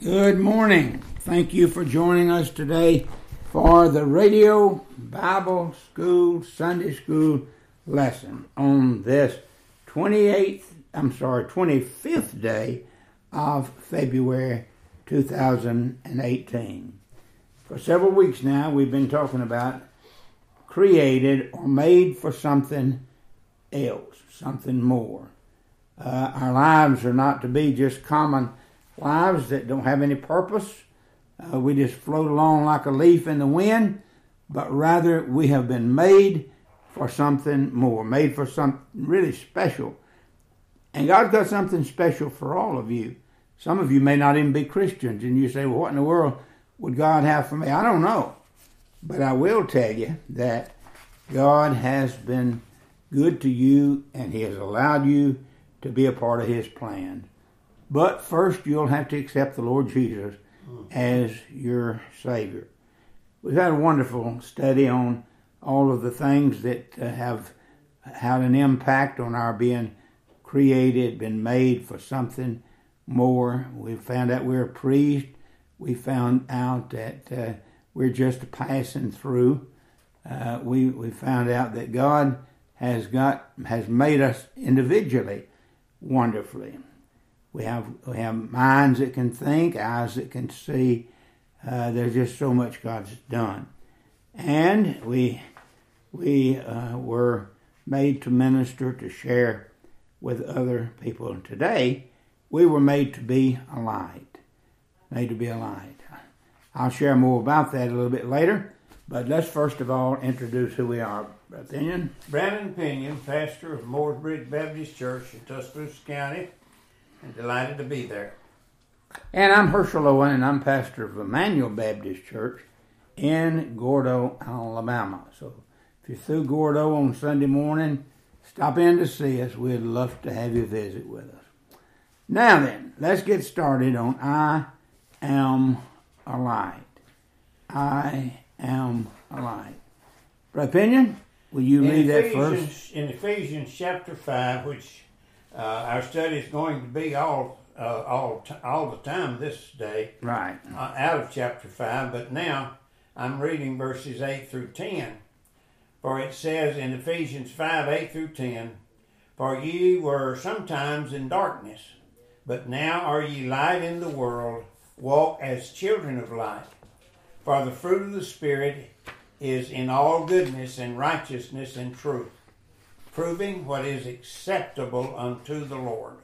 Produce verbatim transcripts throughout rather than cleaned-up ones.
Good morning. Thank you for joining us today for the Radio Bible School Sunday School lesson on this twenty-eighth, I'm sorry, twenty-fifth day of February two thousand eighteen. For several weeks now, we've been talking about created or made for something else, something more. Uh, our lives are not to be just common lives that don't have any purpose. Uh, we just float along like a leaf in the wind, but rather we have been made for something more, made for something really special. And God's got something special for all of you. Some of you may not even be Christians, and you say, well, what in the world would God have for me? I don't know. But I will tell you that God has been good to you, and He has allowed you to be a part of His plan. But first, you'll have to accept the Lord Jesus as your Savior. We've had a wonderful study on all of the things that uh, have had an impact on our being created, been made for something more. We found out we're a priest. We found out that uh, we're just passing through. Uh, we we found out that God has got has made us individually wonderfully. We have we have minds that can think, eyes that can see. Uh, there's just so much God's done, and we we uh, were made to minister, to share with other people. Today, we were made to be a light, made to be a light. I'll share more about that a little bit later, but let's first of all introduce who we are. Brother Pinion. Brandon Pinion, pastor of Mooresbridge Baptist Church in Tuscaloosa County. I'm delighted to be there. And I'm Herschel Owen, and I'm pastor of Emmanuel Baptist Church in Gordo, Alabama. So if you're through Gordo on Sunday morning, stop in to see us. We'd love to have you visit with us. Now then, let's get started on I Am a Light. I Am a Light. Brother Pinion, will you in read that Ephesians, first? In Ephesians chapter five, which uh, our study is going to be all uh, all t- all the time this day, Right. uh, out of chapter five. But now I'm reading verses eight through ten. For it says in Ephesians five, eight through ten, For ye were sometimes in darkness, but now are ye light in the world, walk as children of light. For the fruit of the Spirit is in all goodness and righteousness and truth, proving what is acceptable unto the Lord.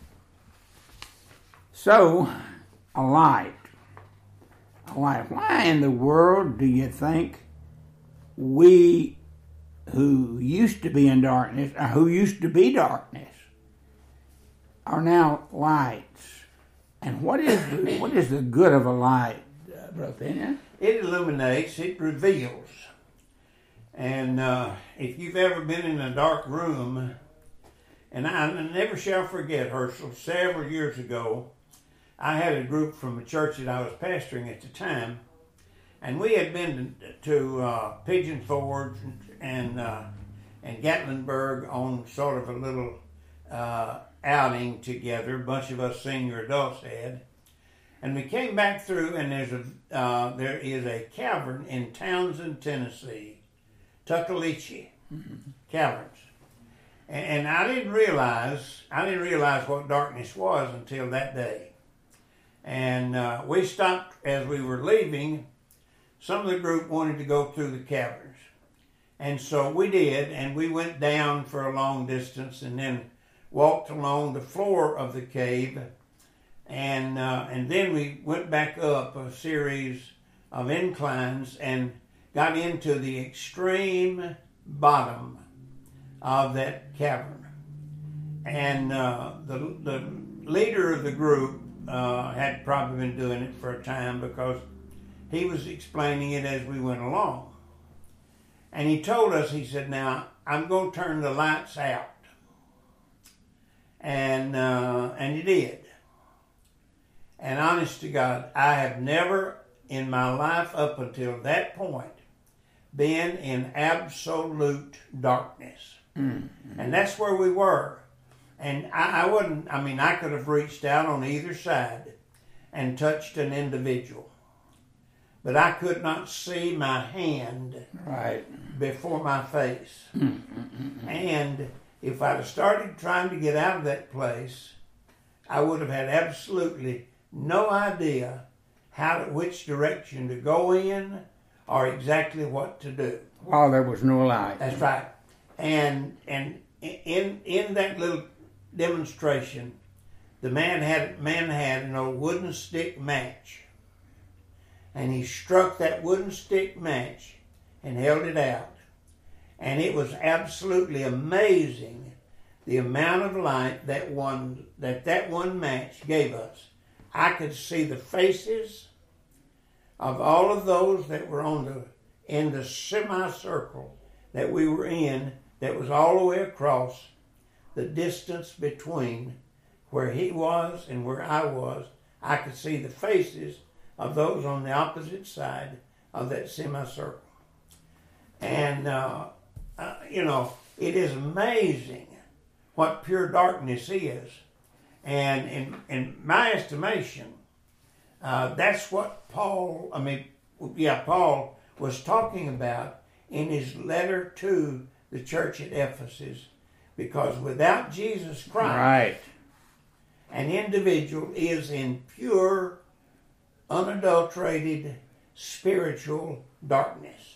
So, a light. A light. Why in the world do you think we who used to be in darkness, or who used to be darkness, are now lights? And what is the, what is the good of a light, uh, Brother Pinion? It illuminates, it reveals. And uh, if you've ever been in a dark room, and I never shall forget, Herschel, several years ago, I had a group from a church that I was pastoring at the time, and we had been to uh, Pigeon Forge and uh, and Gatlinburg on sort of a little uh, outing together. A bunch of us senior adults had. And we came back through, and there's a uh, there is a cavern in Townsend, Tennessee, Tuckaleechee mm-hmm. Caverns, and, and I didn't realize I didn't realize what darkness was until that day. And uh, we stopped as we were leaving. Some of the group wanted to go through the caverns, and so we did, and we went down for a long distance, and then walked along the floor of the cave. And uh, and then we went back up a series of inclines and got into the extreme bottom of that cavern. And uh, the the leader of the group uh, had probably been doing it for a time because he was explaining it as we went along. And he told us, he said, now, I'm going to turn the lights out. And uh, and he did. And honest to God, I have never in my life up until that point been in absolute darkness. Mm-hmm. And that's where we were. And I, I wasn't, I mean, I could have reached out on either side and touched an individual. But I could not see my hand right before my face. And if I'd have started trying to get out of that place, I would have had absolutely no idea how to, which direction to go in or exactly what to do. While there was no light. That's right. And and in in that little demonstration, the man had man had an old wooden stick match, and he struck that wooden stick match and held it out, and it was absolutely amazing the amount of light that one that that one match gave us. I could see the faces of all of those that were on the in the semicircle that we were in, that was all the way across the distance between where he was and where I was. I could see the faces of those on the opposite side of that semicircle. And, uh, uh, you know, it is amazing what pure darkness is. And in, in my estimation, uh, that's what Paul, I mean, yeah, Paul was talking about in his letter to the church at Ephesus, because without Jesus Christ, Right. an individual is in pure, unadulterated, spiritual darkness.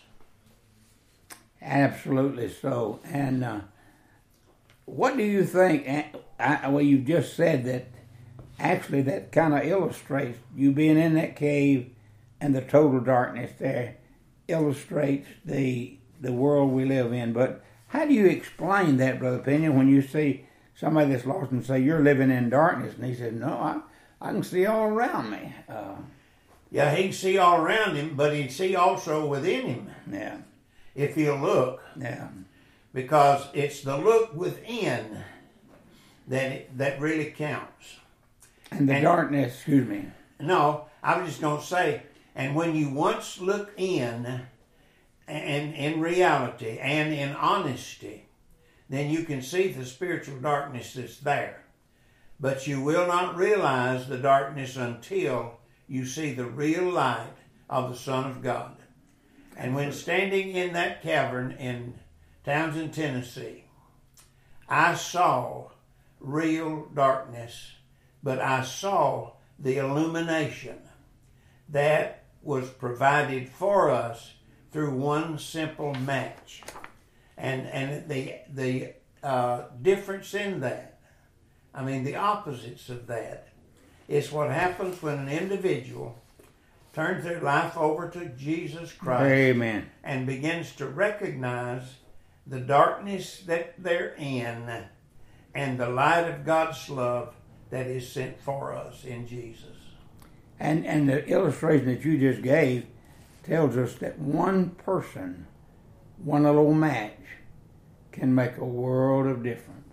Absolutely so. And uh, what do you think? I, I, well, you just said that actually that kind of illustrates you being in that cave and the total darkness there illustrates the the world we live in. But how do you explain that, Brother Pinion, when you see somebody that's lost and say, you're living in darkness? And he says, no, I, I can see all around me. Uh, Yeah, he can see all around him, but he can see also within him. Yeah. If he'll look. Yeah. Because it's the look within that it, that really counts. And the And- darkness, excuse me. No, I was just going to say, and when you once look in, and in reality and in honesty, then you can see the spiritual darkness that's there. But you will not realize the darkness until you see the real light of the Son of God. And when standing in that cavern in Townsend, Tennessee, I saw real darkness, but I saw the illumination that was provided for us through one simple match. And and the the uh, difference in that, I mean the opposites of that, is what happens when an individual turns their life over to Jesus Christ. Amen. And begins to recognize the darkness that they're in and the light of God's love that is sent for us in Jesus. And and the illustration that you just gave tells us that one person, one little match, can make a world of difference.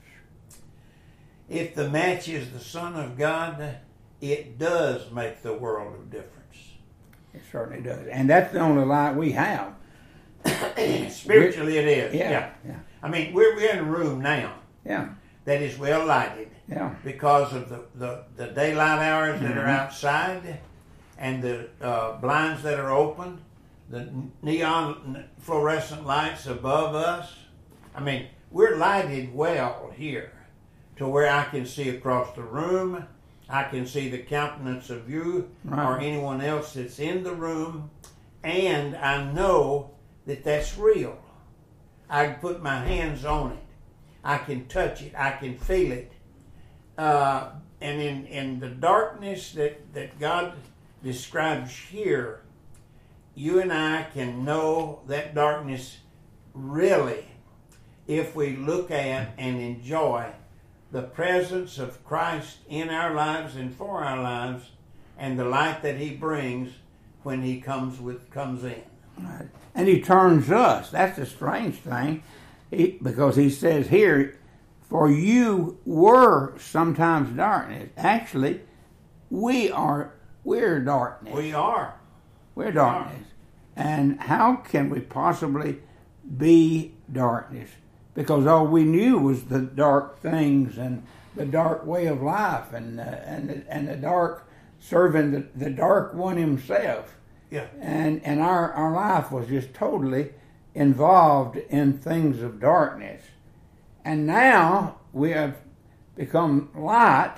If the match is the Son of God, it does make the world of difference. It certainly does. And that's the only light we have. Spiritually it is. Yeah. Yeah. Yeah. I mean, we're, we're in a room now Yeah. that is well lighted Yeah. because of the, the, the daylight hours that are Mhm. outside and the uh, blinds that are open, the neon fluorescent lights above us. I mean, we're lighted well here to where I can see across the room. I can see the countenance of you Right. or anyone else that's in the room, and I know that that's real. I can put my hands on it. I can touch it. I can feel it. Uh, and in, in the darkness that, that God describes here, you and I can know that darkness really if we look at and enjoy the presence of Christ in our lives and for our lives and the light that he brings when he comes with comes in. Right. And he turns us. That's the strange thing. He, because he says here, for you were sometimes darkness. Actually, we are, we're darkness. We are. We're darkness. And how can we possibly be darkness? Because all we knew was the dark things and the dark way of life and uh, and the, and the dark serving the, the dark one himself. Yeah. And and our, our life was just totally involved in things of darkness. And now we have become light,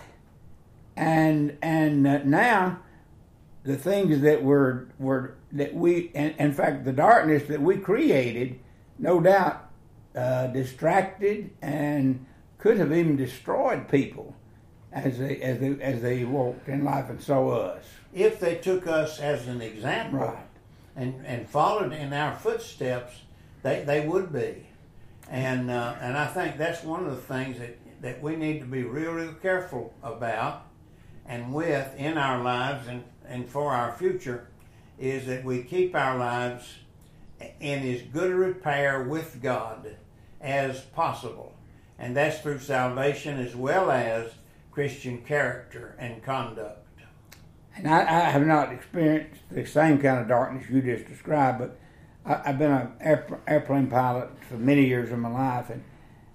and and uh, now the things that were were that we in, in fact the darkness that we created, no doubt uh, distracted and could have even destroyed people as they as they as they walked in life and saw us. If they took us as an example, Right. and and followed in our footsteps, they they would be. And uh, and I think that's one of the things that, that we need to be real, real careful about and with in our lives and, and for our future, is that we keep our lives in as good a repair with God as possible. And that's through salvation as well as Christian character and conduct. And I, I have not experienced the same kind of darkness you just described, but I, I've been an air, airplane pilot for many years of my life, and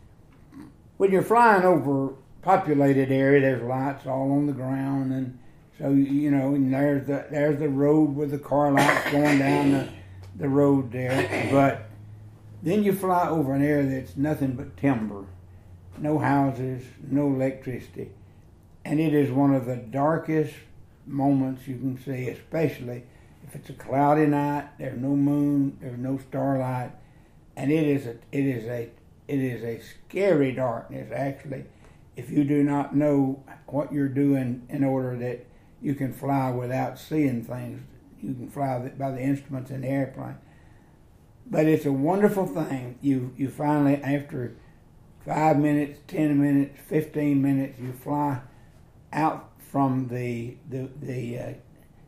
when you're flying over populated area, there's lights all on the ground, and so you know, and there's the there's the road with the car lights going down the the road there. But then you fly over an area that's nothing but timber, no houses, no electricity, and it is one of the darkest moments you can see, especially if it's a cloudy night. There's no moon, there's no starlight, and it is a it is a it is a scary darkness actually, if you do not know what you're doing in order that you can fly without seeing things. You can fly by the instruments in the airplane. But it's a wonderful thing. You you finally, after five minutes, ten minutes, fifteen minutes, you fly out from the the the uh,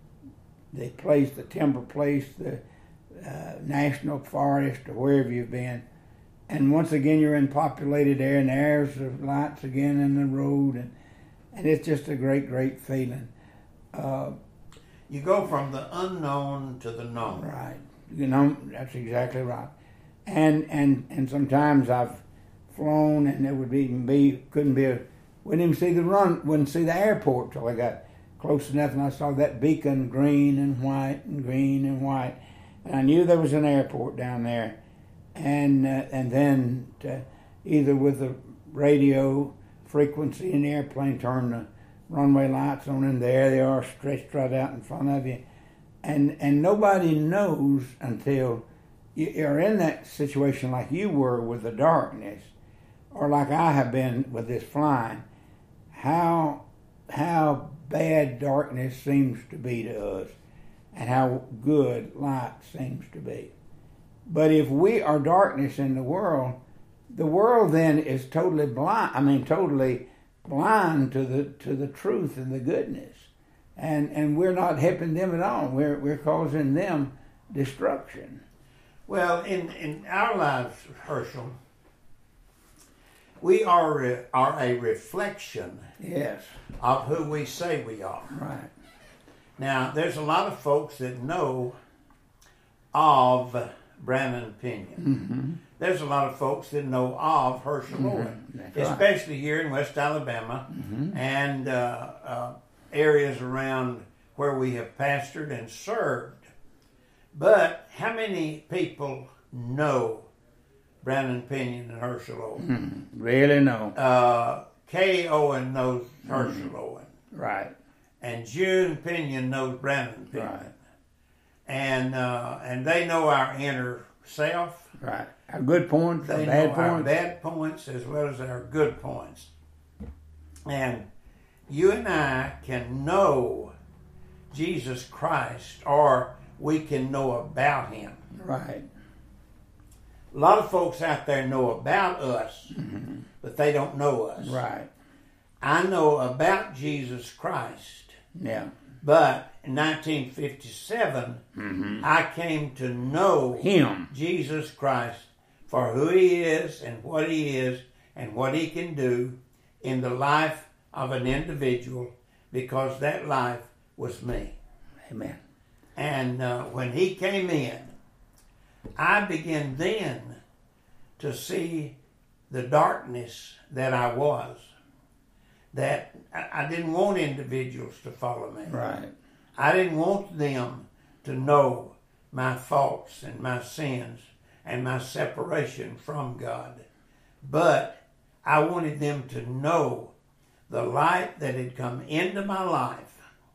the place, the timber place, the uh, national forest, or wherever you've been, and once again you're in populated area, and there's the lights again in the road, and and it's just a great, great feeling. Uh, You go from the unknown to the known. right, you know, that's exactly right. And and and sometimes I've flown, and there would even be couldn't be a wouldn't even see the run, wouldn't see the airport till I got close enough, and I saw that beacon, green and white and green and white, and I knew there was an airport down there. And uh, and then to, either with the radio frequency in the airplane, turn the runway lights on, and there they are stretched right out in front of you, and and nobody knows until you're in that situation like you were with the darkness, or like I have been with this flying, how how bad darkness seems to be to us, and how good light seems to be. But if we are darkness in the world, the world then is totally blind. I mean, totally blind to the to the truth and the goodness, and and we're not helping them at all. We're we're causing them destruction. Well, in, in our lives, Herschel, we are are a reflection Yes. of who we say we are. Right. Now, there's a lot of folks that know of Brannon Pinion. Mm-hmm. There's a lot of folks that know of Herschel Mm-hmm. Owen, That's right. especially here in West Alabama Mm-hmm. and uh, uh, areas around where we have pastored and served. But how many people know Brannon Pinion and Herschel Owen? Mm-hmm. Really no. Uh, Kay Owen knows Herschel Mm-hmm. Owen, Right. and June Pinion knows Brannon Pinion, Right. and uh, and they know our inner self. Right. Our good points, our They bad know our points. bad points as well as our good points, and you and I can know Jesus Christ, or we can know about Him. Right. A lot of folks out there know about us, Mm-hmm. but they don't know us. Right. I know about Jesus Christ, Yeah. but in nineteen fifty-seven, Mm-hmm. I came to know Him. Jesus Christ for who He is and what He is and what He can do in the life of an individual, because that life was me. Amen. And uh, when He came in, I began then to see the darkness that I was. that I, I didn't want individuals to follow me. Right. I didn't want them to know my faults and my sins and my separation from God. But I wanted them to know the light that had come into my life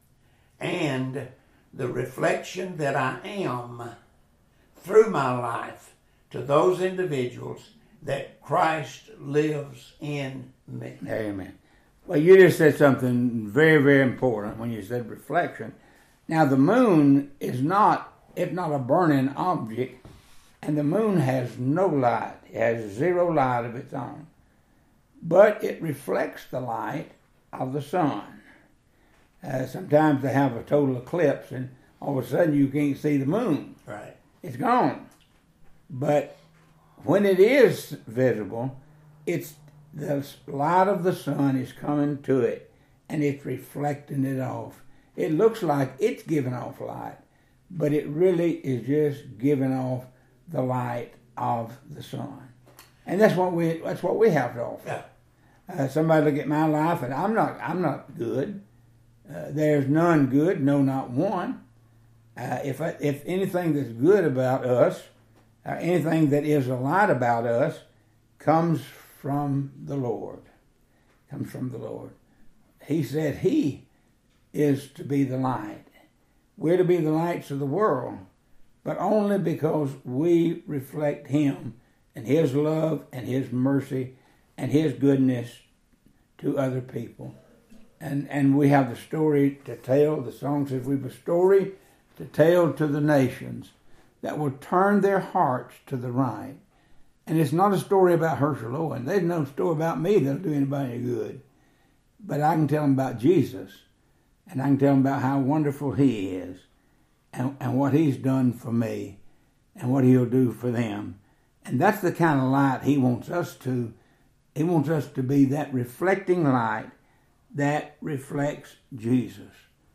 and the reflection that I am through my life to those individuals, that Christ lives in me. Amen. Well, you just said something very, very important when you said reflection. Now, the moon is not, it's not a burning object, and the moon has no light. It has zero light of its own. But it reflects the light of the sun. Uh, sometimes they have a total eclipse, and all of a sudden you can't see the moon. Right. It's gone. But when it is visible, it's the light of the sun is coming to it, and it's reflecting it off. It looks like it's giving off light, but it really is just giving off the light of the sun. And that's what we that's what we have to offer. Yeah. Uh, somebody look at my life, and I'm not I'm not good. Uh, there's none good, no, not one. Uh, if I, if anything that's good about us, or anything that is a light about us, comes from the Lord. Comes from the Lord. He said He is to be the light. We're to be the lights of the world, but only because we reflect Him and His love and His mercy and His goodness to other people. And and we have the story to tell. The song says we've a story to tell to the nations that will turn their hearts to the right. And it's not a story about Herschel Owen. There's no story about me that'll do anybody any good. But I can tell them about Jesus. And I can tell them about how wonderful He is. And, and what He's done for me. And what He'll do for them. And that's the kind of light He wants us to. He wants us to be that reflecting light that reflects Jesus.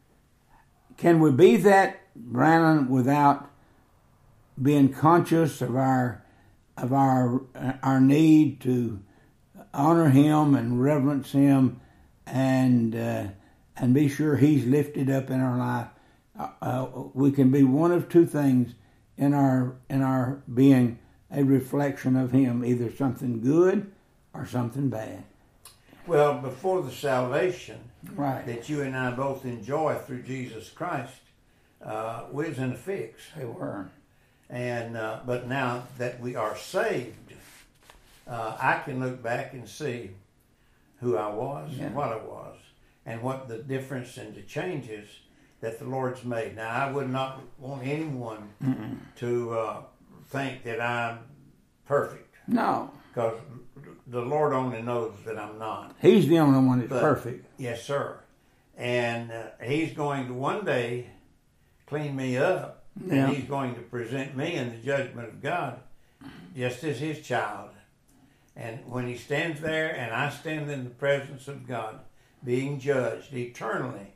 Can we be that, Brandon, without being conscious of our of our our need to honor Him and reverence Him, and uh, and be sure He's lifted up in our life? Uh, uh, we can be one of two things in our in our being a reflection of Him, either something good or something bad. Well, before the salvation right. that you and I both enjoy through Jesus Christ, uh, we was in a fix. They were. And uh, but now that we are saved, uh, I can look back and see who I was yeah. and what I was, and what the difference and the changes that the Lord's made. Now, I would not want anyone Mm-mm. to uh, think that I'm perfect. No. Because the Lord only knows that I'm not. He's the only one that's but, perfect. Yes, sir. And uh, He's going to one day clean me up, yeah. and He's going to present me in the judgment of God just as His child. And when He stands there and I stand in the presence of God, being judged eternally,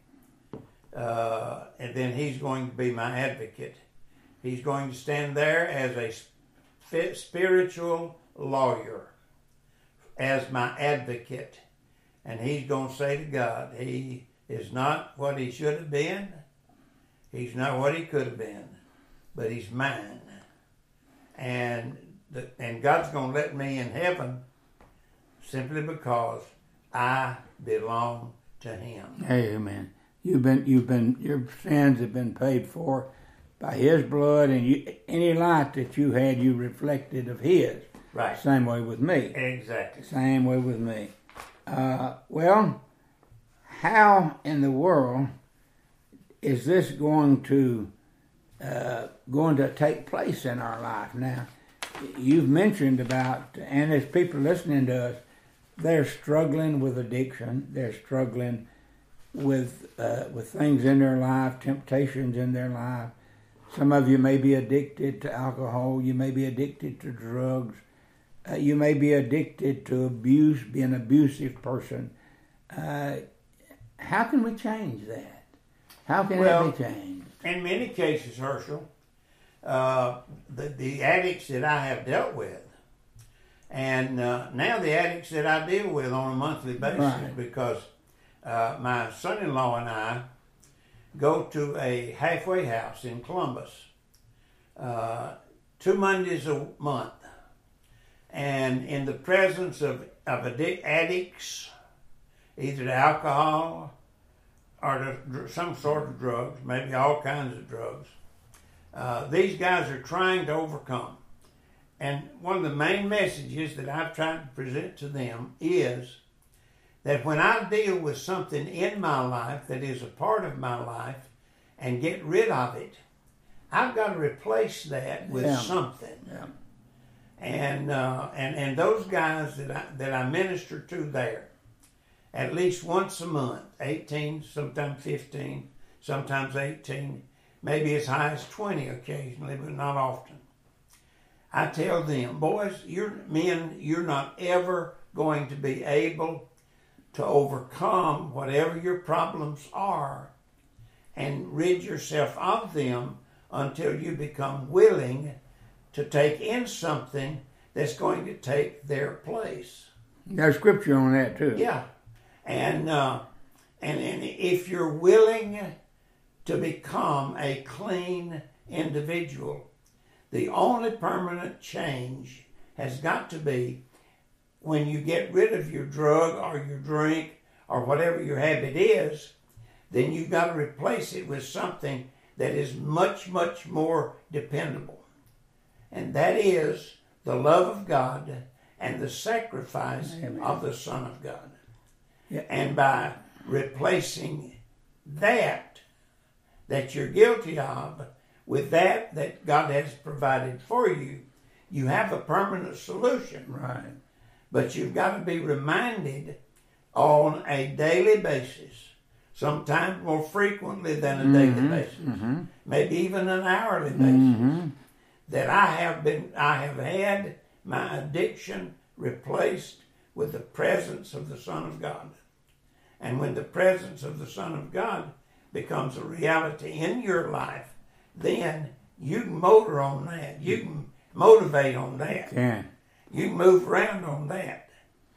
uh, and then He's going to be my advocate. He's going to stand there as a spiritual lawyer, as my advocate, and He's going to say to God, He is not what He should have been, He's not what He could have been, but He's mine. And the, and God's going to let me in heaven simply because I belong to Him. Amen. You've been you've been your sins have been paid for by His blood, and you, any light that you had, you reflected of His. Right. Same way with me. Exactly. Same way with me. Uh, well, how in the world is this going to uh, going to take place in our life now? You've mentioned about, and as people listening to us, they're struggling with addiction. They're struggling with uh, with things in their life, temptations in their life. Some of you may be addicted to alcohol. You may be addicted to drugs. Uh, you may be addicted to abuse, be an abusive person. Uh, how can we change that? How can well, it be changed? In many cases, Herschel, uh, the, the addicts that I have dealt with, and uh, now the addicts that I deal with on a monthly basis, right. because uh, my son-in-law and I go to a halfway house in Columbus uh, two Mondays a month. And in the presence of, of addic- addicts, either to alcohol or to some sort of drugs, maybe all kinds of drugs, uh, these guys are trying to overcome. And one of the main messages that I've tried to present to them is that when I deal with something in my life that is a part of my life and get rid of it, I've got to replace that with yeah. something. Yeah. And, uh, and and those guys that I, that I minister to there, at least once a month, eighteen, sometimes fifteen, sometimes eighteen, maybe as high as twenty occasionally, but not often. I tell them, boys, you're men, you're not ever going to be able to overcome whatever your problems are and rid yourself of them until you become willing to take in something that's going to take their place. There's scripture on that too. Yeah. And, uh, and, and if you're willing to become a clean individual, the only permanent change has got to be when you get rid of your drug or your drink or whatever your habit is, then you've got to replace it with something that is much, much more dependable. And that is the love of God and the sacrifice Amen. Of the Son of God. Yeah. And by replacing that that you're guilty of with that that God has provided for you, you have a permanent solution. Right. But you've got to be reminded on a daily basis, sometimes more frequently than a mm-hmm. daily basis, mm-hmm. maybe even an hourly basis, mm-hmm. that I have been, I have had my addiction replaced with the presence of the Son of God. And when the presence of the Son of God becomes a reality in your life, then you can motor on that. You can motivate on that. Yeah. You can move around on that.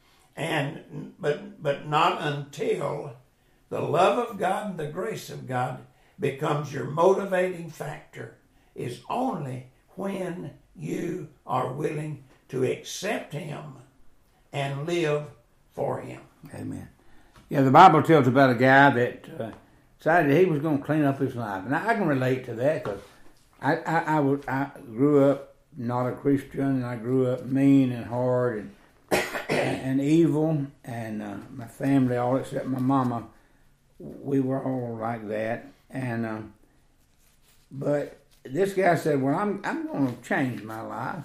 And but but not until the love of God and the grace of God becomes your motivating factor is only when you are willing to accept Him and live for Him. Amen. Yeah, the Bible tells about a guy that uh, decided he was going to clean up his life. And I, I can relate to that because I, I, I, was, I grew up not a Christian, and I grew up mean and hard and, and evil. And uh, my family, all except my mama, we were all like that. And uh, but this guy said, well, I'm I'm going to change my life.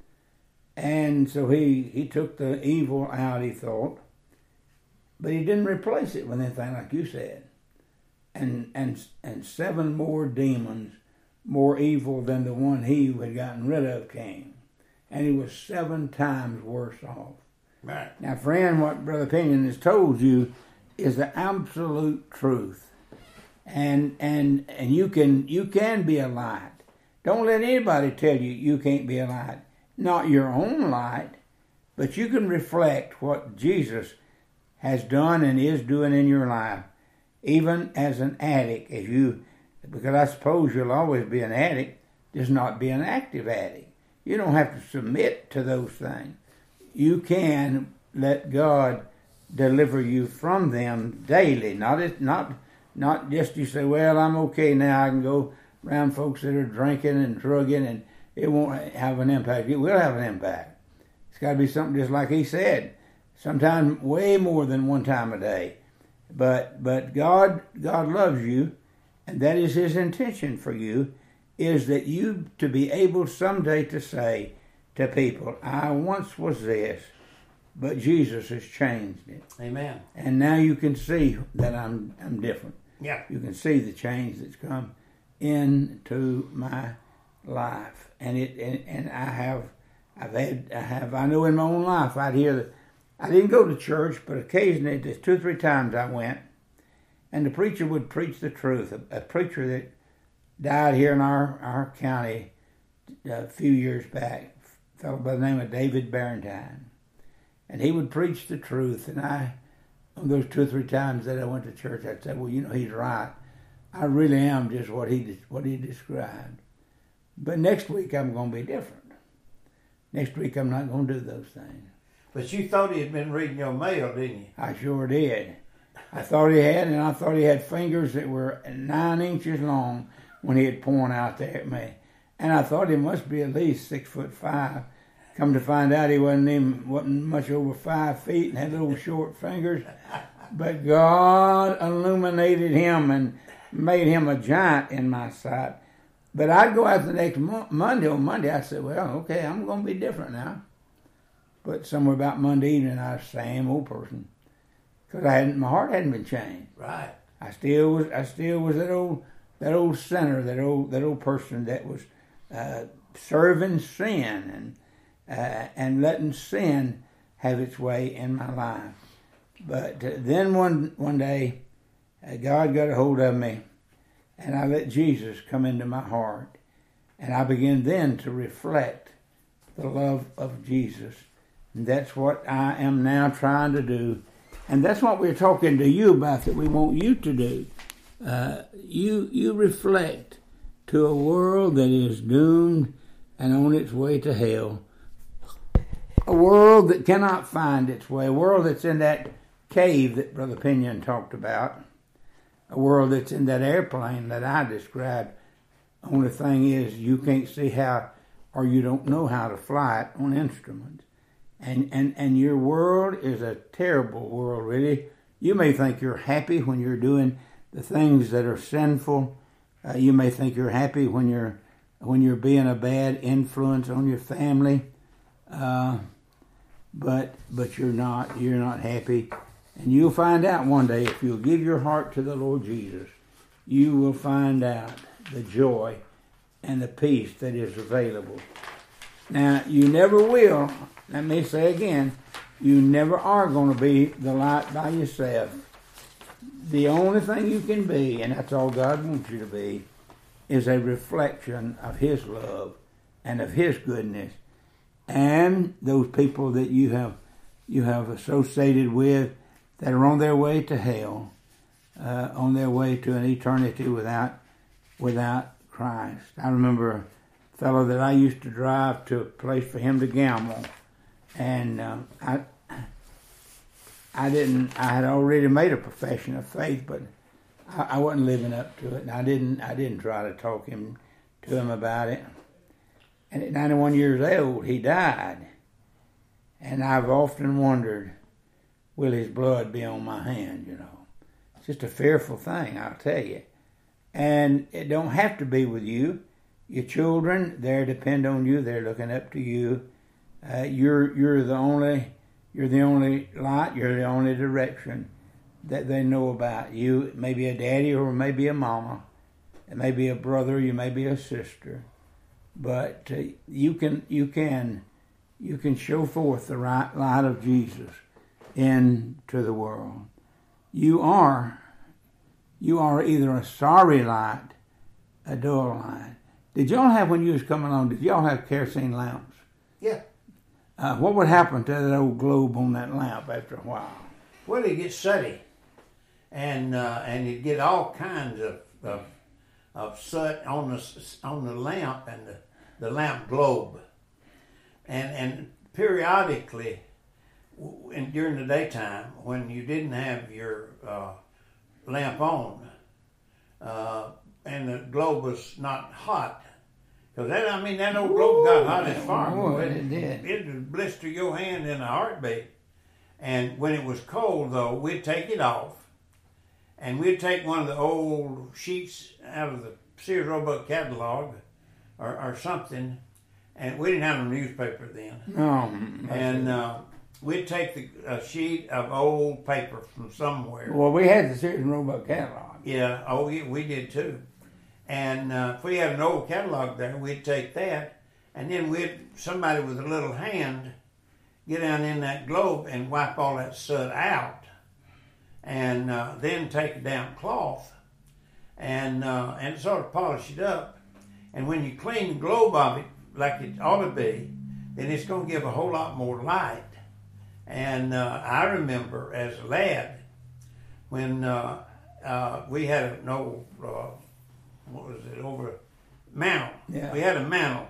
And so he, he took the evil out, he thought. But he didn't replace it with anything like you said. And and and seven more demons, more evil than the one he had gotten rid of, came. And he was seven times worse off. Right. Now, friend, what Brother Pinion has told you is the absolute truth. And and and you can you can be a light. Don't let anybody tell you you can't be a light. Not your own light, but you can reflect what Jesus has done and is doing in your life, even as an addict, as you, because I suppose you'll always be an addict, just not be an active addict. You don't have to submit to those things. You can let God deliver you from them daily, not not not just you say, well, I'm okay now, I can go around folks that are drinking and drugging and it won't have an impact. It will have an impact. It's got to be something just like he said, sometimes way more than one time a day. But but God God loves you, and that is His intention for you, is that you to be able someday to say to people, I once was this, but Jesus has changed it. Amen. And now you can see that I'm I'm different. Yeah. You can see the change that's come into my life. And it and, and I have I've had I have I know in my own life I'd hear that I didn't go to church, but occasionally, just two or three times I went, and the preacher would preach the truth. A, a preacher that died here in our, our county a few years back, a fellow by the name of David Barrentine. And he would preach the truth, and I on those two or three times that I went to church, I'd say, well, you know, he's right. I really am just what he what he described. But next week I'm going to be different. Next week I'm not going to do those things. But you thought he had been reading your mail, didn't you? I sure did. I thought he had, and I thought he had fingers that were nine inches long when he had pointed out there at me. And I thought he must be at least six foot five. Come to find out he wasn't even wasn't much over five feet and had little short fingers. But God illuminated him and made him a giant in my sight. But I'd go out the next mo- Monday. On Monday, I said, well, okay, I'm going to be different now. But somewhere about Monday evening, I was the same old person. Because I hadn't, my heart hadn't been changed. Right. I still was, I still was that old, that old sinner, that old, that old person that was uh, serving sin and uh, and letting sin have its way in my life. But uh, then one one day, uh, God got a hold of me, and I let Jesus come into my heart, and I began then to reflect the love of Jesus. And that's what I am now trying to do. And that's what we're talking to you about, that we want you to do. Uh, you you reflect to a world that is doomed and on its way to hell. A world that cannot find its way. A world that's in that cave that Brother Pinion talked about. A world that's in that airplane that I described. Only thing is, you can't see how, or you don't know how to fly it on instruments. And, and, and your world is a terrible world, really. You may think you're happy when you're doing the things that are sinful. Uh, you may think you're happy when you're when you're being a bad influence on your family. Uh, but but you're not. You're not happy. And you'll find out one day, if you'll give your heart to the Lord Jesus, you will find out the joy and the peace that is available. Now, you never will. Let me say again, you never are going to be the light by yourself. The only thing you can be, and that's all God wants you to be, is a reflection of His love and of His goodness. And those people that you have you have associated with that are on their way to hell, uh, on their way to an eternity without without Christ. I remember a fellow that I used to drive to a place for him to gamble. And uh, I, I didn't. I had already made a profession of faith, but I, I wasn't living up to it. And I didn't. I didn't try to talk him to him about it. And at ninety-one years old, he died. And I've often wondered, will his blood be on my hand? You know, it's just a fearful thing, I'll tell you. And it don't have to be with you. Your children, they depend on you. They're looking up to you. Uh, you're you're the only you're the only light. You're the only direction that they know about. You it may be a daddy or maybe a mama. It may be a brother. You may be a sister. But uh, you can you can you can show forth the right light of Jesus into the world. You are you are either a sorry light, a dull light. Did y'all have, when you was coming along, did y'all have kerosene lamps? Yeah. Uh, what would happen to that old globe on that lamp after a while? Well, it'd get sooty, and uh, and you'd get all kinds of, of of soot on the on the lamp and the, the lamp globe, and and periodically, and during the daytime when you didn't have your uh, lamp on, uh, and the globe was not hot. Because that, I mean, that old globe got hot as far. Oh, it did. It would blister your hand in a heartbeat. And when it was cold, though, we'd take it off, and we'd take one of the old sheets out of the Sears Roebuck catalog, or, or something, and we didn't have no newspaper then. No. And uh, we'd take the, a sheet of old paper from somewhere. Well, we had the Sears Roebuck catalog. Yeah, oh, yeah, we did too. And uh, if we had an old catalog there, we'd take that, and then we'd, somebody with a little hand, get down in that globe and wipe all that soot out, and uh, then take a damp cloth and uh, and sort of polish it up. And when you clean the globe of it like it ought to be, then it's going to give a whole lot more light. And uh, I remember as a lad when uh, uh, we had an old, uh, what was it, over mantle. Yeah. We had a mantle,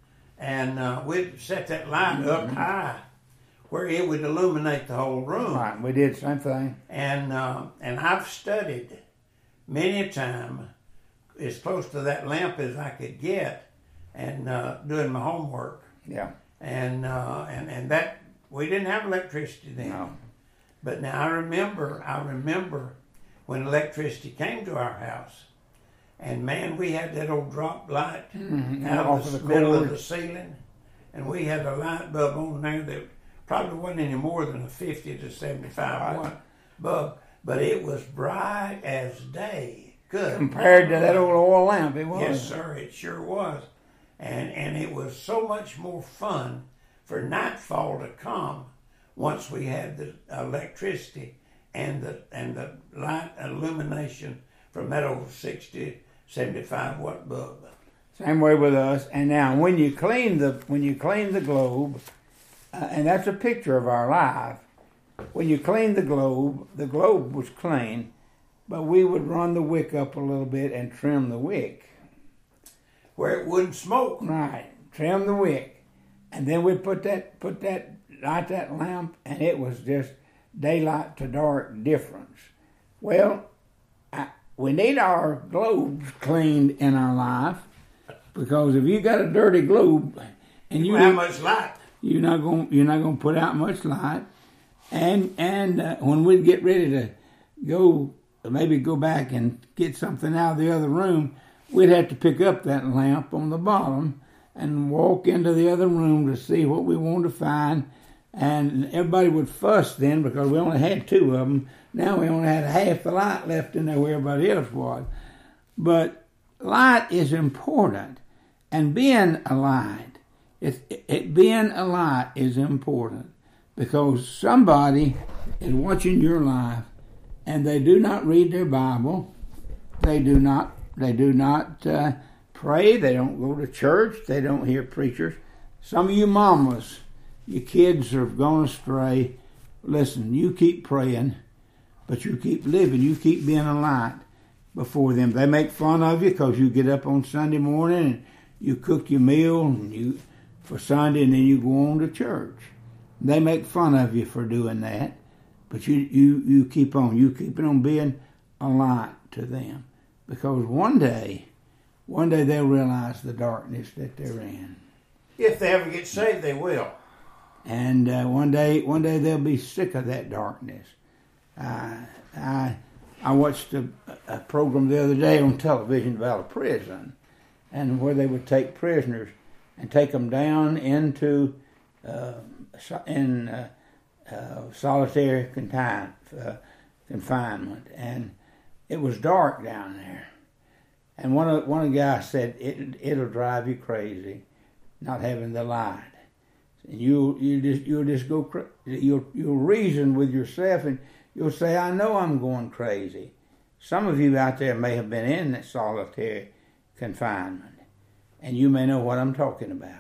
and uh, we'd set that light Mm-hmm. up high where it would illuminate the whole room. Right, we did the same thing. And uh, and I've studied many a time as close to that lamp as I could get, and uh, doing my homework. Yeah. And uh, and and that we didn't have electricity then. No. But now I remember, I remember when electricity came to our house, and man, we had that old drop light Mm-hmm. out Off of of the, the middle of cord. the ceiling, and we had a light bulb on there that probably wasn't any more than a fifty to seventy-five Right. watt bulb, but it was bright as day. Good. Compared to that old oil lamp, it was. Yes, sir, it sure was. And and it was so much more fun for nightfall to come once we had the electricity and the and the light illumination from that old sixty, seventy-five watt bulb. Same way with us. And now, when you clean the when you clean the globe, uh, and that's a picture of our life. When you clean the globe, the globe was clean, but we would run the wick up a little bit and trim the wick. Where it wouldn't smoke. Right, trim the wick, and then we'd put that put that light that lamp, and it was just daylight to dark difference. Well, I, we need our globes cleaned in our life, because if you got a dirty globe and you You have much light. you're not going you're not going to put out much light, and and uh, when we get ready to go, maybe go back and get something out of the other room, we'd have to pick up that lamp on the bottom and walk into the other room to see what we wanted to find. And everybody would fuss then because we only had two of them. Now we only had half the light left in there where everybody else was. But light is important, and being a light, it, it being a light is important, because somebody is watching your life, and they do not read their Bible, they do not they do not uh, pray, they don't go to church, they don't hear preachers. Some of you mamas, your kids are gone astray. Listen, you keep praying, but you keep living, you keep being a light before them. They make fun of you because you get up on Sunday morning and you cook your meal and you for Sunday, and then you go on to church. They make fun of you for doing that, but you you you keep on. You keep on being a light to them, because one day, one day they'll realize the darkness that they're in, If they ever get saved, they will. and uh, one day, one day they'll be sick of that darkness. Uh, I I watched a, a program the other day on television about a prison, and where they would take prisoners and take them down into uh, in uh, uh, solitary confine, uh, confinement, and it was dark down there. And one of one of the guys said, it it'll drive you crazy not having the light. And you you just you'll just go cra- you'll you'll reason with yourself, and you'll say, I know I'm going crazy. Some of you out there may have been in that solitary confinement, and you may know what I'm talking about.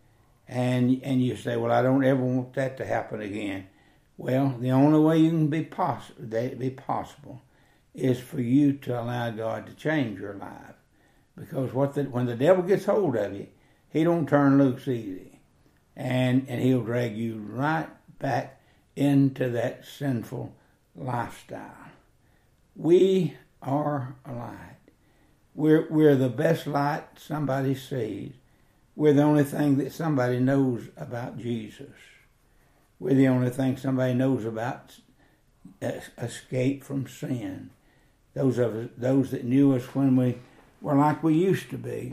And and you say, well, I don't ever want that to happen again. Well, the only way you can be possible that it be possible is for you to allow God to change your life. Because what the, when the devil gets hold of you, he don't turn loose easy. And and he'll drag you right back into that sinful lifestyle. We are a light. We're we're the best light somebody sees. We're the only thing that somebody knows about Jesus. We're the only thing somebody knows about escape from sin. Those of us, those that knew us when we were like we used to be,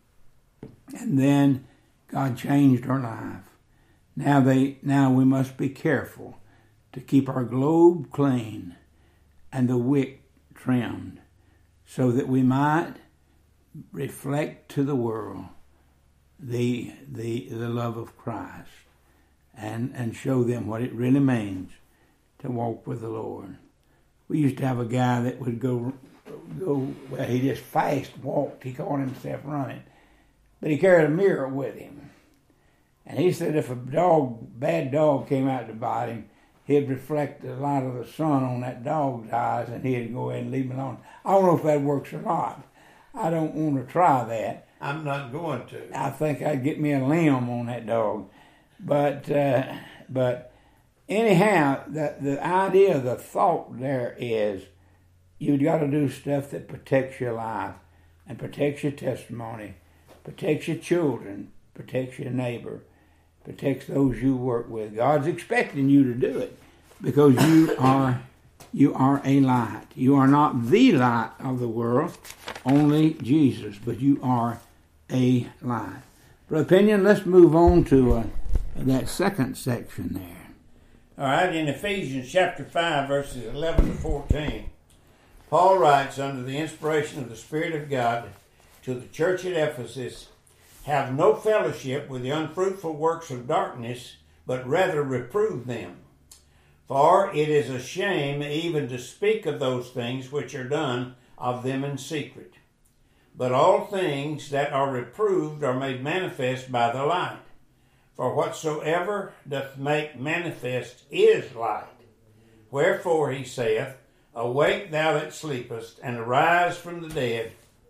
and then God changed our life. Now they, now we must be careful to keep our globe clean and the wick trimmed, so that we might reflect to the world the the the love of Christ, and and show them what it really means to walk with the Lord. We used to have a guy that would go go well, he just fast walked. He called himself running, but he carried a mirror with him. And he said if a dog, bad dog came out to bite him, he'd reflect a lot of the sun on that dog's eyes, and he'd go ahead and leave him alone. I don't know if that works or not. I don't want to try that. I'm not going to. I think I'd get me a limb on that dog. But uh, but anyhow, the, the idea, the thought there is you've got to do stuff that protects your life and protects your testimony, protects your children, protects your neighbor, protects those you work with. God's expecting you to do it because you are you are a light. You are not the light of the world, only Jesus, but you are a light. Brother Pinion, let's move on to uh, that second section there. All right, in Ephesians chapter five, verses eleven to fourteen, Paul writes, under the inspiration of the Spirit of God, to the church at Ephesus, have no fellowship with the unfruitful works of darkness, but rather reprove them. For it is a shame even to speak of those things which are done of them in secret. But all things that are reproved are made manifest by the light. For whatsoever doth make manifest is light. Wherefore he saith, Awake thou that sleepest, and arise from the dead,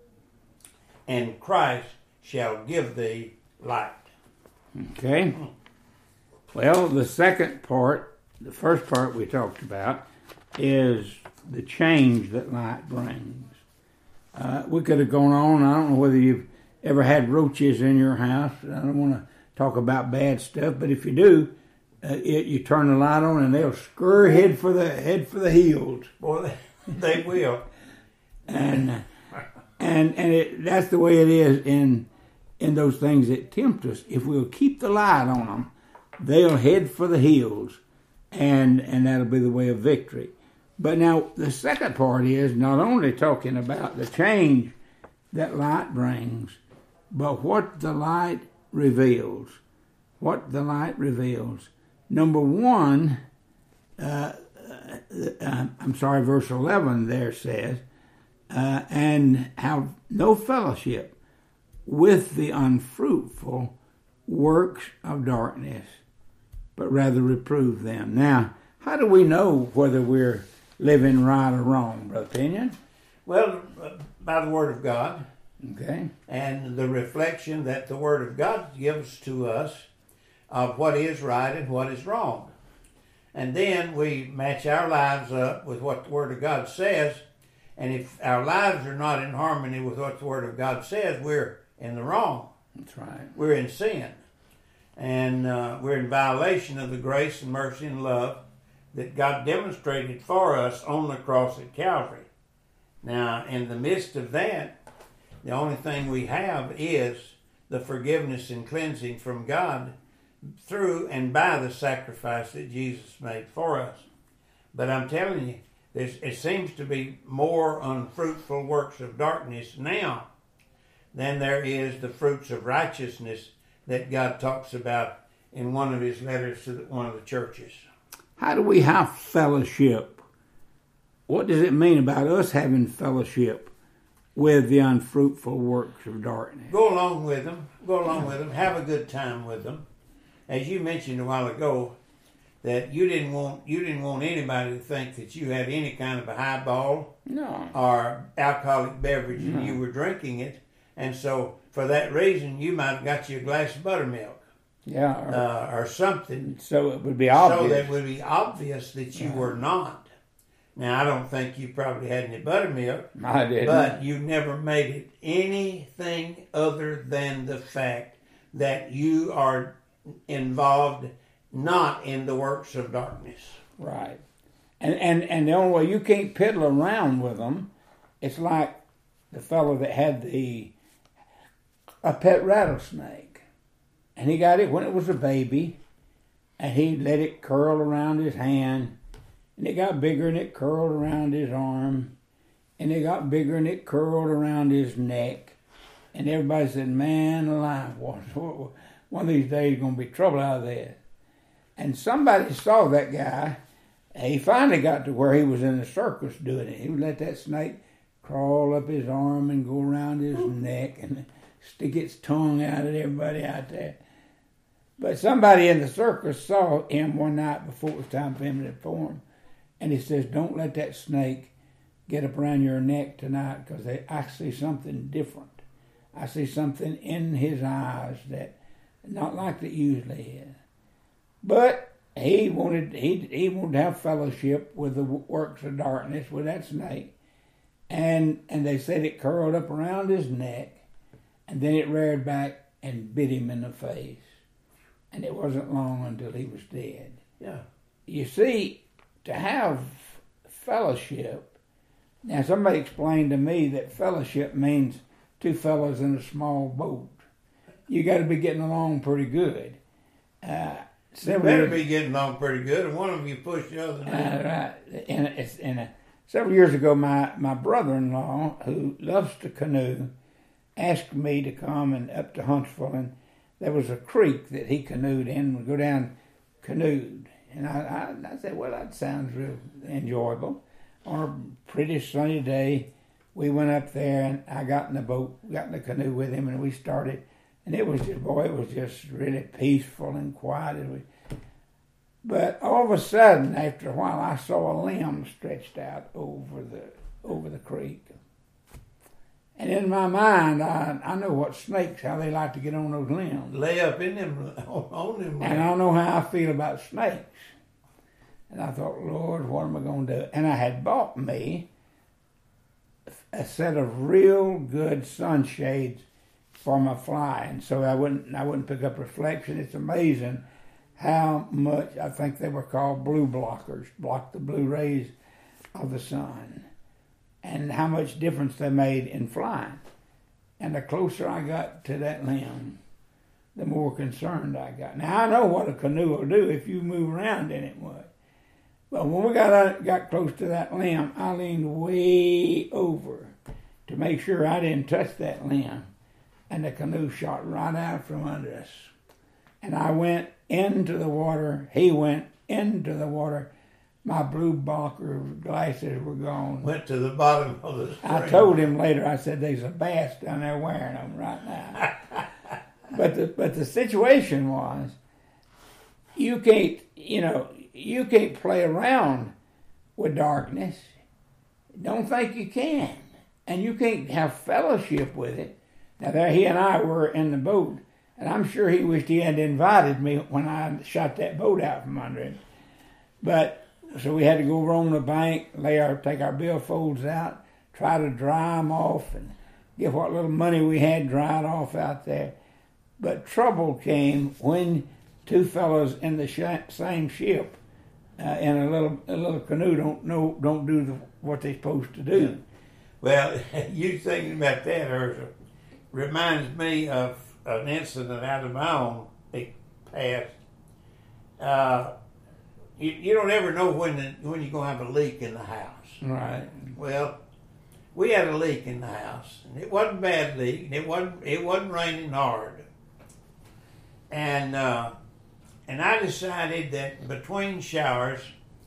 and Christ shall give thee light. Okay. Well, the second part, the first part we talked about, is the change that light brings. Uh, we could have gone on. I don't know whether you've ever had roaches in your house. I don't want to talk about bad stuff, but if you do, uh, it, you turn the light on and they'll scurry head for the head for the heels. Boy, they, they will. And and and it, that's the way it is in in those things that tempt us. If we'll keep the light on them, they'll head for the hills, and and that'll be the way of victory. But now the second part is not only talking about the change that light brings, but what the light reveals. What the light reveals. Number one, uh, uh, I'm sorry, verse eleven there says, uh, and have no fellowship with the unfruitful works of darkness, but rather reprove them. Now, how do we know whether we're living right or wrong, Brother Pinion? Well, by the Word of God. Okay. And the reflection that the Word of God gives to us of what is right and what is wrong. And then we match our lives up with what the Word of God says. And if our lives are not in harmony with what the Word of God says, we're in the wrong. That's right. We're in sin. And uh, we're in violation of the grace and mercy and love that God demonstrated for us on the cross at Calvary. Now, in the midst of that, the only thing we have is the forgiveness and cleansing from God through and by the sacrifice that Jesus made for us. But I'm telling you, there's, it seems to be more unfruitful works of darkness now than there is the fruits of righteousness that God talks about in one of his letters to one of the churches. How do we have fellowship? What does it mean about us having fellowship with the unfruitful works of darkness? Go along with them. Go along with them. Have a good time with them. As you mentioned a while ago, that you didn't want you didn't want anybody to think that you had any kind of a highball No. or alcoholic beverage and No. you were drinking it, and so for that reason you might have got you a glass of buttermilk. Yeah. Or, Uh, or something, so it would be obvious. so that it would be obvious that you Right. were not. Now, I don't think you probably had any buttermilk, I didn't. but you never made it anything other than the fact that you are involved not in the works of darkness. Right. And, and, and the only way you can't piddle around with them, it's like the fellow that had the a pet rattlesnake. And he got it when it was a baby, and he let it curl around his hand, and it got bigger and it curled around his arm, and it got bigger and it curled around his neck. And everybody said, man alive, one of these days going to be trouble out of this. And somebody saw that guy, and he finally got to where he was in the circus doing it. He would let that snake crawl up his arm and go around his neck and stick its tongue out at everybody out there. But somebody in the circus saw him one night before it was time for him to perform, and he says, "Don't let that snake get up around your neck tonight, because I see something different. I see something in his eyes that not like it usually is." But he wanted he he wanted to have fellowship with the works of darkness with that snake, and and they said it curled up around his neck, and then it reared back and bit him in the face, and it wasn't long until he was dead. Yeah. You see, to have fellowship. Now, somebody explained to me that fellowship means two fellows in a small boat. You got to be getting along pretty good. Uh, You better be getting along pretty good, and one of you push the other. Uh, right. And, it's, and uh, several years ago, my, my brother-in-law, who loves to canoe, asked me to come and up to Huntsville, and there was a creek that he canoed in. We'd go down, canoed. And I, I, I said, well, that sounds real enjoyable. On a pretty sunny day, we went up there, and I got in the boat, got in the canoe with him, and we started. And it was just, boy, it was just really peaceful and quiet. And we, but all of a sudden, after a while, I saw a limb stretched out over the over the creek. And in my mind, I, I know what snakes, how they like to get on those limbs. Lay up in them, on them. And I know how I feel about snakes. And I thought, Lord, what am I going to do? And I had bought me a set of real good sunshades for my fly, and so I wouldn't I wouldn't pick up reflection. It's amazing how much, I think they were called blue blockers, block the blue rays of the sun, and how much difference they made in flying. And the closer I got to that limb, the more concerned I got. Now, I know what a canoe will do if you move around in it would. But when we got out, got close to that limb, I leaned way over to make sure I didn't touch that limb. And the canoe shot right out from under us. And I went into the water. He went into the water. My blue blocker glasses were gone. Went to the bottom of the stream. I told him later, I said, there's a bass down there wearing them right now. but the but the situation was, you can't, you know, you can't play around with darkness. Don't think you can. And you can't have fellowship with it. Now, there he and I were in the boat, and I'm sure he wished he had invited me when I shot that boat out from under him. But, so we had to go over on the bank, lay our, take our billfolds out, try to dry them off, and get what little money we had dried off out there. But trouble came when two fellows in the sh- same ship uh, in a little a little canoe don't know don't do the, what they're supposed to do. Well, you thinking about that, Ursula, reminds me of an incident out of my own past. Uh, you, you don't ever know when the, when you're going to have a leak in the house. Right. Well, we had a leak in the house, and it wasn't a bad leak. It wasn't it wasn't raining hard, and uh, and I decided that between showers,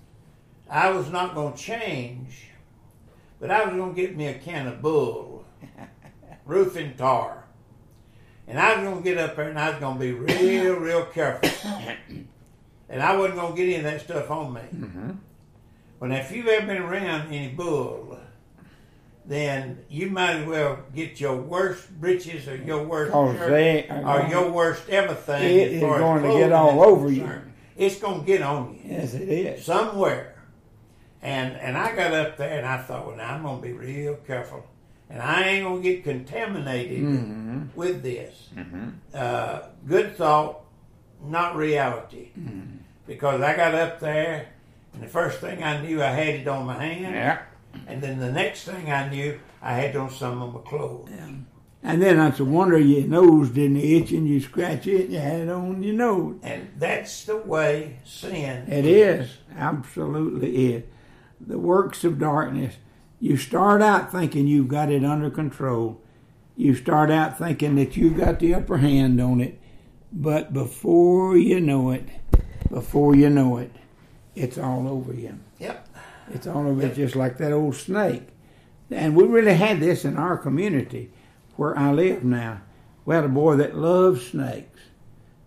I was not going to change, but I was going to get me a can of Bull roofing tar. And I was going to get up there and I was going to be real, real careful. And I wasn't going to get any of that stuff on me. Mm-hmm. But if you've ever been around any bull, then you might as well get your worst breeches or your worst Oh, shirt they or are going- your worst everything. It as is far as going to clothing get all is over you. concerned. It's going to get on you. Yes, it is. Somewhere. And and I got up there and I thought, well, now I'm going to be real careful. And I ain't going to get contaminated Mm-hmm. with this. Mm-hmm. Uh, good thought, not reality. Mm-hmm. Because I got up there, and the first thing I knew, I had it on my hand. Yeah. And then the next thing I knew, I had on some of my clothes. Yeah. And then it's a wonder your nose didn't itch and you scratch it and you had it on your nose. And that's the way sin It is. Absolutely is. The works of darkness. You start out thinking you've got it under control. You start out thinking that you've got the upper hand on it. But before you know it, before you know it, it's all over you. Yep. It's all over you, just like that old snake. And we really had this in our community where I live now. We had a boy that loved snakes.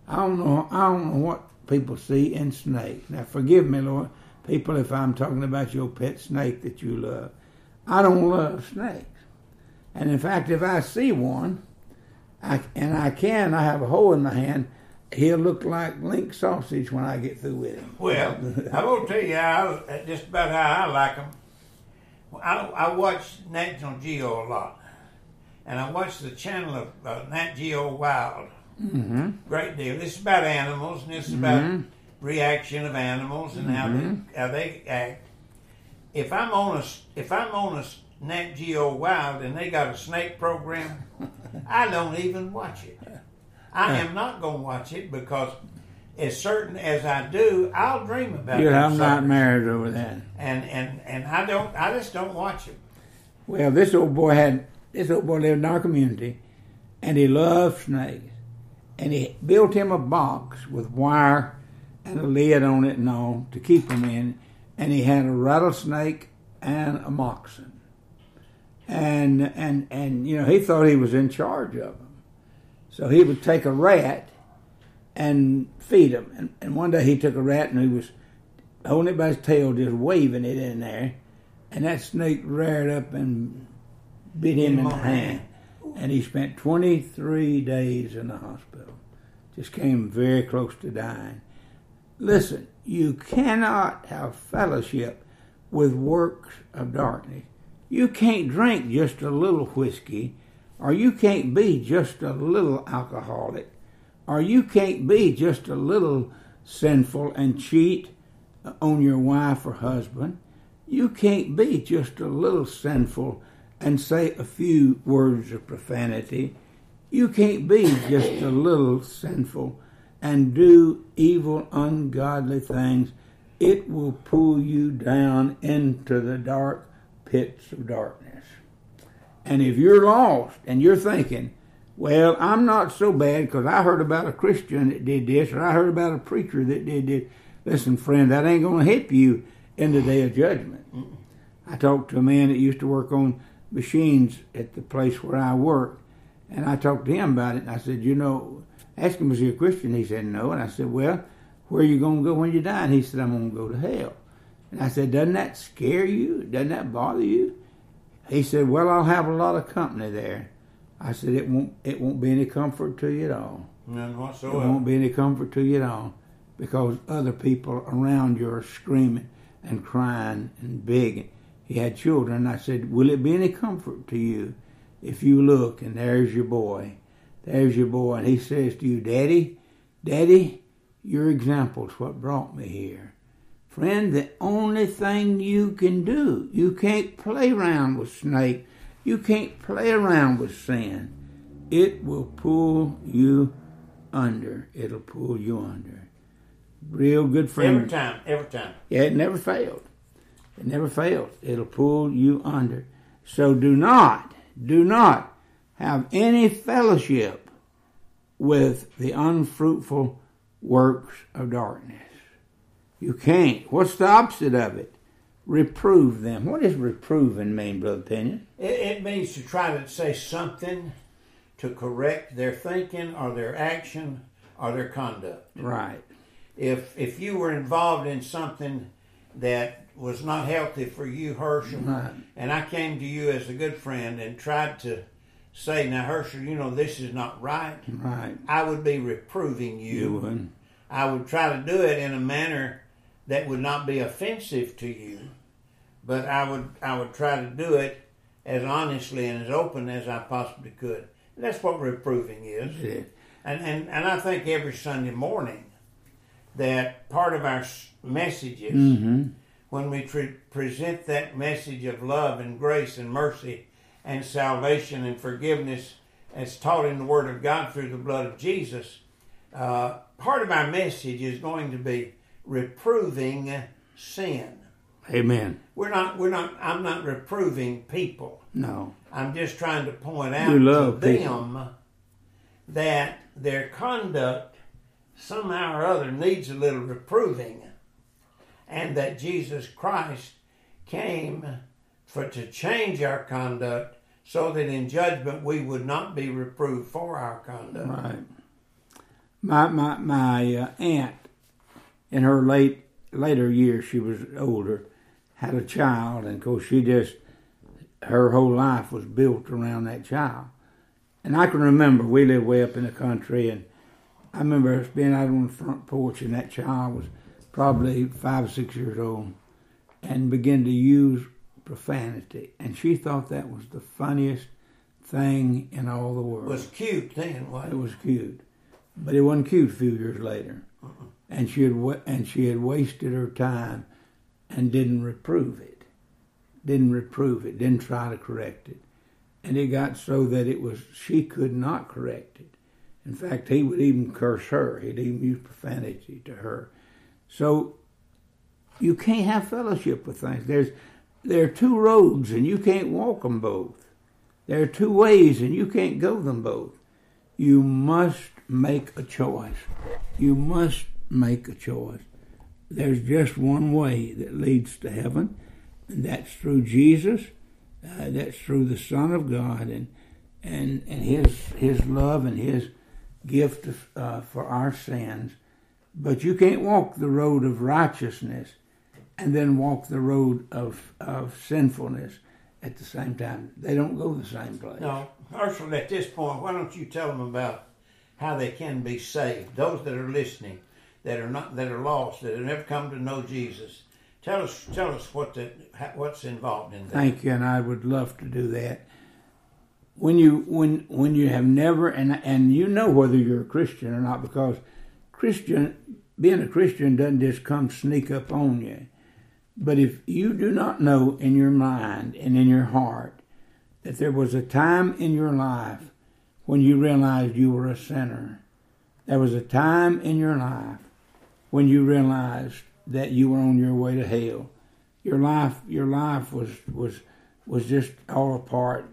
I don't know. I don't know what people see in snakes. Now, forgive me, Lord, people, if I'm talking about your pet snake that you love. I don't love snakes, and in fact, if I see one, I and I can, I have a hole in my hand. He'll look like link sausage when I get through with him. Well, I will tell you how, just about how I like them. I, I watch National Geo a lot, and I watch the channel of uh, Nat Geo Wild. Mm-hmm. Great deal. This is about animals, and this is Mm-hmm. about reaction of animals and how Mm-hmm. they how they act. If I'm on a if I'm on a Nat Geo Wild and they got a snake program, I don't even watch it. I am not going to watch it because, as certain as I do, I'll dream about it. You'll have nightmares over that. And and and I don't. I just don't watch it. Well, this old boy had this old boy lived in our community, and he loved snakes. And he built him a box with wire and a lid on it and all to keep him in. And he had a rattlesnake and a moccasin. And and and you know, he thought he was in charge of them. So he would take a rat and feed him. And, and one day he took a rat and he was holding it by his tail, just waving it in there. And that snake reared up and bit him in the hand. And he spent twenty-three days in the hospital. Just came very close to dying. Listen, you cannot have fellowship with works of darkness. You can't drink just a little whiskey, or you can't be just a little alcoholic, or you can't be just a little sinful and cheat on your wife or husband. You can't be just a little sinful and say a few words of profanity. You can't be just a little sinful and do evil, ungodly things. It will pull you down into the dark pits of darkness. And if you're lost and you're thinking, well, I'm not so bad because I heard about a Christian that did this, or I heard about a preacher that did this. Listen, friend, that ain't going to help you in the day of judgment. I talked to a man that used to work on machines at the place where I worked, and I talked to him about it, and I said, you know, asked him, was he a Christian? He said, no. And I said, well, where are you going to go when you die? And he said, I'm going to go to hell. And I said, doesn't that scare you? Doesn't that bother you? He said, well, I'll have a lot of company there. I said, it won't it won't be any comfort to you at all. None whatsoever. It won't be any comfort to you at all, because other people around you are screaming and crying and begging. He had children, and I said, will it be any comfort to you if you look and there's your boy, there's your boy, and he says to you, Daddy, Daddy, your example's what brought me here. Friend, the only thing you can do, you can't play around with snake. You can't play around with sin. It will pull you under. It'll pull you under. Real good friend. Every time, every time. Yeah, it never failed. It never fails. It'll pull you under. So do not, do not have any fellowship with the unfruitful works of darkness. You can't. What's the opposite of it? Reprove them. What does reproving mean, Brother Pinion? It, it means to try to say something to correct their thinking or their action or their conduct. Right. If if you were involved in something that was not healthy for you, Herschel, Right. and I came to you as a good friend and tried to say, now, Herschel, you know, this is not right, Right. I would be reproving you. You would. I would try to do it in a manner that would not be offensive to you, but I would I would try to do it as honestly and as open as I possibly could. And that's what reproving is. Yeah. And, and and I think every Sunday morning that part of our messages, Mm-hmm. when we tre- present that message of love and grace and mercy and salvation and forgiveness as taught in the Word of God through the blood of Jesus, uh, part of our message is going to be reproving sin. Amen. We're not, we're not, I'm not reproving people. No. I'm just trying to point out You love to people. them that their conduct somehow or other needs a little reproving, and that Jesus Christ came for to change our conduct so that in judgment we would not be reproved for our conduct. Right. My my my uh, aunt, in her late later years, she was older, had a child, and of course she just her whole life was built around that child. And I can remember we lived way up in the country, and I remember us being out on the front porch, and that child was probably five or six years old, and began to use profanity, and she thought that was the funniest thing in all the world. It was cute then, wasn't it? It was cute, but it wasn't cute a few years later, uh-uh. and she had wa- and she had wasted her time, and didn't reprove it, didn't reprove it, didn't try to correct it, and it got so that it was she could not correct it. In fact, he would even curse her. He'd even use profanity to her. So you can't have fellowship with things. There's there are two roads, and you can't walk them both. There are two ways, and you can't go them both. You must make a choice. You must make a choice. There's just one way that leads to heaven, and that's through Jesus. Uh, that's through the Son of God and and and His His love and His gift of, uh, for our sins. But you can't walk the road of righteousness and then walk the road of of sinfulness at the same time. They don't go the same place. No, Herschel, at this point, why don't you tell them about how they can be saved? Those that are listening, that are not, that are lost, that have never come to know Jesus. Tell us, tell us what the, what's involved in that. Thank you, and I would love to do that. When you when when you have never and and you know whether you're a Christian or not, because Christian being a Christian doesn't just come sneak up on you. But if you do not know in your mind and in your heart that there was a time in your life when you realized you were a sinner, there was a time in your life when you realized that you were on your way to hell. Your life, your life was was was just all apart,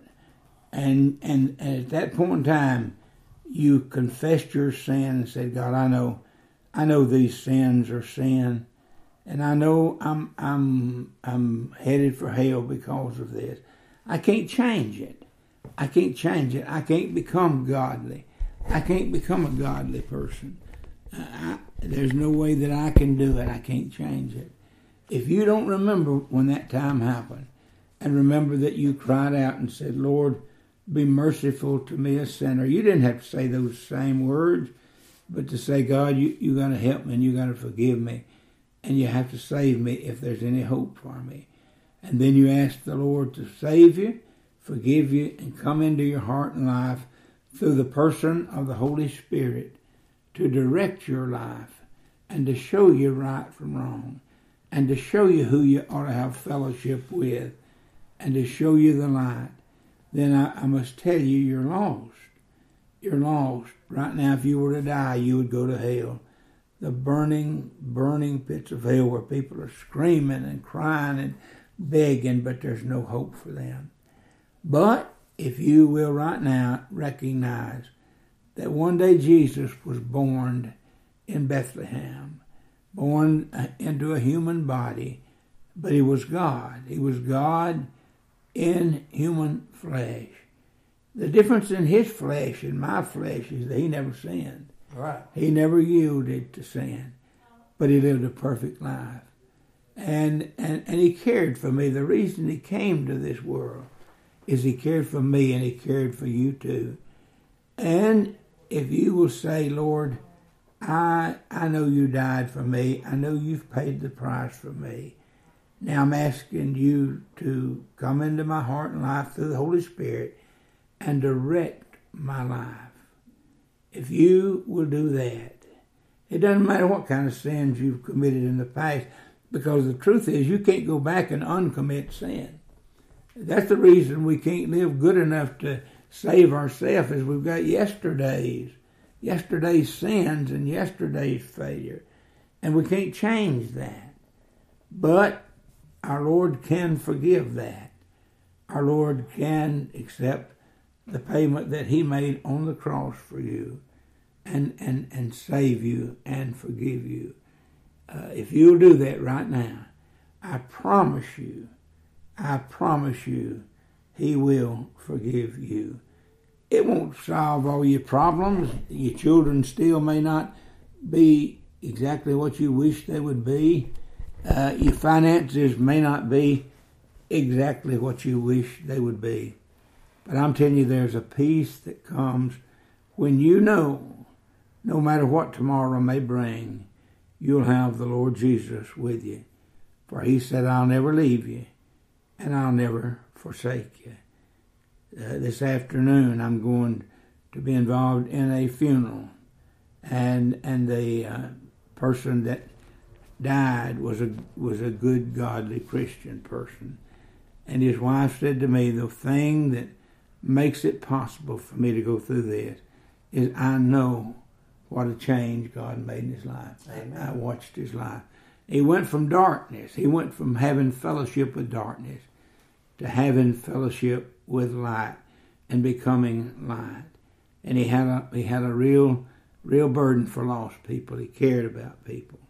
and and, and at that point in time, you confessed your sin and said, "God, I know, I know these sins are sin, and I know I'm I'm I'm headed for hell because of this. I can't change it. I can't change it. I can't become godly. I can't become a godly person. I, there's no way that I can do it. I can't change it." If you don't remember when that time happened, and remember that you cried out and said, "Lord, be merciful to me, a sinner," you didn't have to say those same words, but to say, "God, you, you got to help me and you got to forgive me, and you have to save me if there's any hope for me." And then you ask the Lord to save you, forgive you, and come into your heart and life through the person of the Holy Spirit to direct your life and to show you right from wrong and to show you who you ought to have fellowship with and to show you the light. Then I, I must tell you, you're lost. You're lost. Right now, if you were to die, you would go to hell. The burning, burning pits of hell where people are screaming and crying and begging, but there's no hope for them. But if you will right now recognize that one day Jesus was born in Bethlehem, born into a human body, but he was God. He was God in human flesh. The difference in his flesh and my flesh is that he never sinned. Right. He never yielded to sin, but he lived a perfect life. And, and, and he cared for me. The reason he came to this world is he cared for me and he cared for you too. And if you will say, "Lord, I I know you died for me. I know you've paid the price for me. Now I'm asking you to come into my heart and life through the Holy Spirit and direct my life." If you will do that, it doesn't matter what kind of sins you've committed in the past, because the truth is you can't go back and uncommit sin. That's the reason we can't live good enough to save ourselves, is we've got yesterday's, yesterday's sins and yesterday's failure, and we can't change that. But our Lord can forgive that. Our Lord can accept the payment that he made on the cross for you and, and, and save you and forgive you. Uh, if you'll do that right now, I promise you, I promise you, he will forgive you. it won't solve all your problems. Your children still may not be exactly what you wish they would be. Uh, your finances may not be exactly what you wish they would be. But I'm telling you, there's a peace that comes when you know, no matter what tomorrow may bring, you'll have the Lord Jesus with you. For he said, I'll never leave you, and I'll never forsake you. Uh, this afternoon, I'm going to be involved in a funeral, and and the uh, person that died was a was a good, godly Christian person. And his wife said to me, the thing that makes it possible for me to go through this is I know what a change God made in his life. Amen. I watched his life. He went from darkness. He went from having fellowship with darkness to having fellowship with light and becoming light. And he had a he had a real real burden for lost people. He cared about people.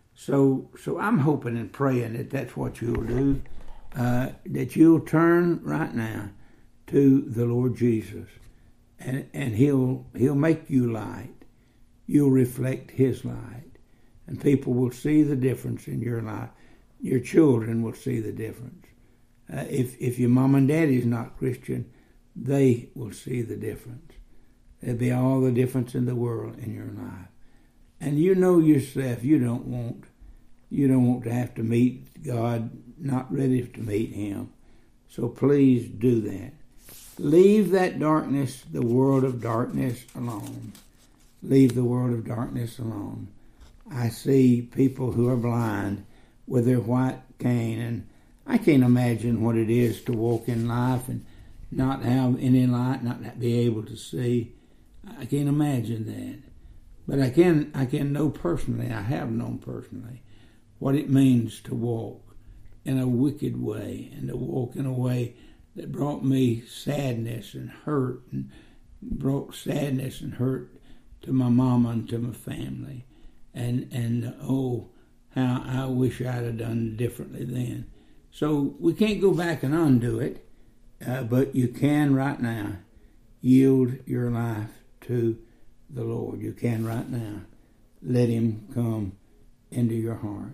So so I'm hoping and praying that that's what you'll do, uh, that you'll turn right now to the Lord Jesus, and and he'll he'll make you light. You'll reflect his light, and people will see the difference in your life. Your children will see the difference. Uh, if if your mom and daddy's not Christian, they will see the difference. There'll be all the difference in the world in your life. And you know yourself, you don't want you don't want to have to meet God, not ready to meet him. So please do that. Leave that darkness, the world of darkness, alone. Leave the world of darkness alone. I see people who are blind with their white cane, and I can't imagine what it is to walk in life and not have any light, not be able to see. I can't imagine that. But I can I can know personally, I have known personally, what it means to walk in a wicked way and to walk in a way that brought me sadness and hurt and brought sadness and hurt to my mama and to my family. And, and oh, how I wish I'd have done differently then. So we can't go back and undo it, uh, but you can right now yield your life to the Lord. You can right now let him come into your heart.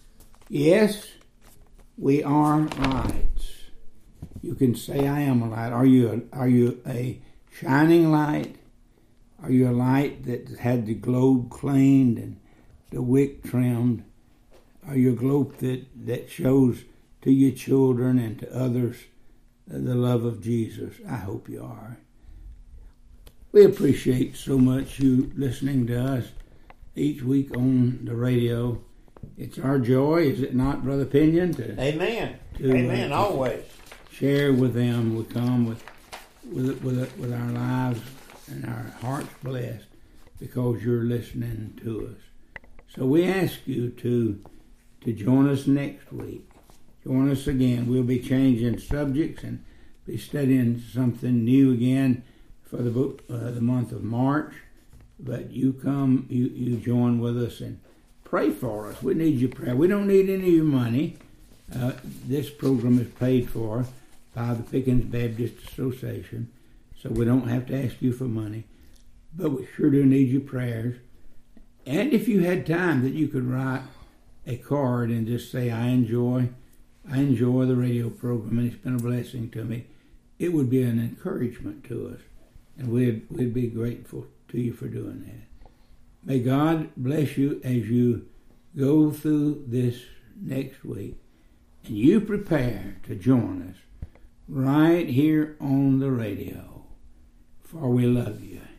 Yes, we are lights. You can say, I am a light. Are you a, are you a shining light? Are you a light that had the globe cleaned and the wick trimmed? Are you a globe that, that shows to your children and to others the love of Jesus? I hope you are. We appreciate so much you listening to us each week on the radio. It's our joy, is it not, Brother Pinion? To, Amen. To, Amen. Uh, always share with them. We come with with with with our lives and our hearts blessed because you're listening to us. So we ask you to to join us next week. Join us again. We'll be changing subjects and be studying something new again for the book, uh, the month of March. But you come, you, you join with us and pray for us. We need your prayer. We don't need any of your money. Uh, this program is paid for by the Pickens Baptist Association, so we don't have to ask you for money. But we sure do need your prayers. And if you had time that you could write a card and just say, I enjoy, I enjoy the radio program and it's been a blessing to me, it would be an encouragement to us. And we'd, we'd be grateful to you for doing that. May God bless you as you go through this next week and you prepare to join us right here on the radio. For we love you.